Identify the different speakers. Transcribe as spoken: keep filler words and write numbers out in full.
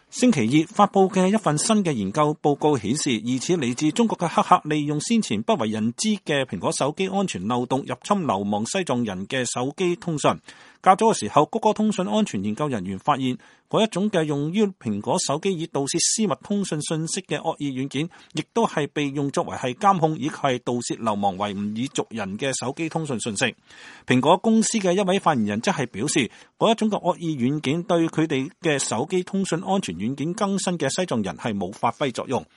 Speaker 1: 星期二發佈嘅一份新嘅研究報告顯示，疑似嚟自中國嘅黑客利用先前不為人知嘅蘋果手機安全漏洞入侵流亡西藏人嘅手機通訊。較早嘅時候，谷歌通訊安全研究人員發現，嗰一種嘅用於蘋果手機以盜竊私密通訊信息嘅惡意軟件，亦都係被用作為係監控以及係盜竊流亡維吾爾族人嘅手機通訊信息。蘋果公司嘅一位發言人則係表示，嗰一種嘅惡意軟件對佢哋嘅手機通訊安全軟件更新嘅西藏人係冇發揮作用。